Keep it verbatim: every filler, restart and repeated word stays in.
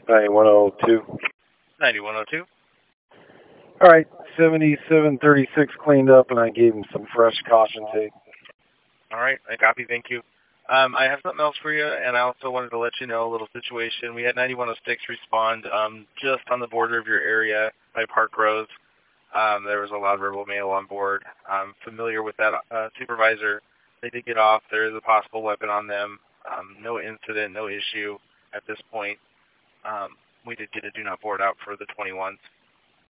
ninety-one oh two. ninety-one oh two. All right, seventy-seven thirty-six cleaned up, and I gave him some fresh caution tape. All right, I copy. Thank you. Um, I have something else for you, and I also wanted to let you know a little situation. We had ninety-one oh six respond um, just on the border of your area by Park Rose. Um, there was a loud verbal male on board. I'm familiar with that uh, supervisor. They did get off. There is a possible weapon on them. Um, no incident, no issue at this point. Um, we did get a do not board out for the twenty-ones.